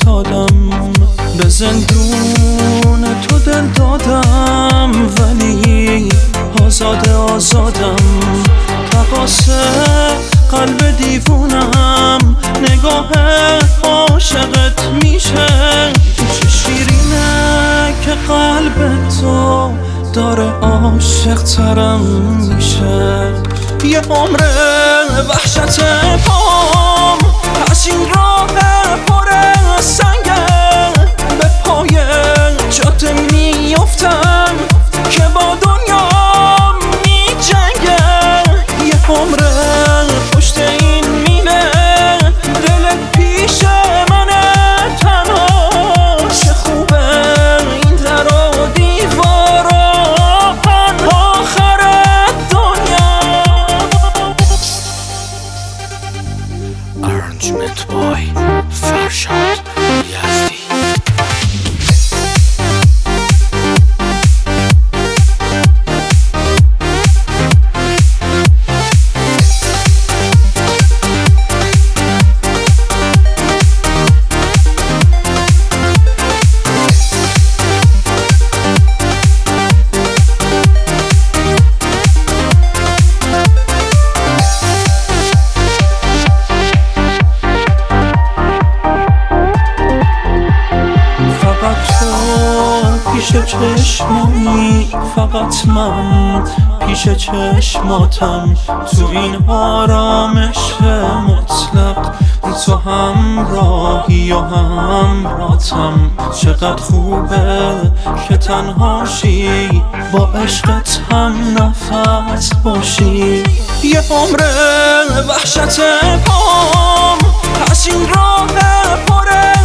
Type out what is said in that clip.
افتادم، به زندون تو دل دادم، ولی آزادم. تقاصه قلب دیوونم، نگاه عاشقت میشه. چه شیرینه که قلب تو داره عاشق ترم میشه. یه عمر وحشت پام از این راه پر سنگه، به پای جاده میافتم که با دنیا میجنگه. یه عمر پشت این مینه، دلت پیش منه تنها. چه خوبه این در و دیوارا، آخر دنیا. Arrangement by فرشاد یزدی. پیش چشمانی، فقط من پیش چشماتم، تو این آرامش مطلق. تو همراهی و همراهتم، چقدر خوبه که تنهاشی، با عشقت هم نفس باشی. یه عمر وحشت پام از این راه پر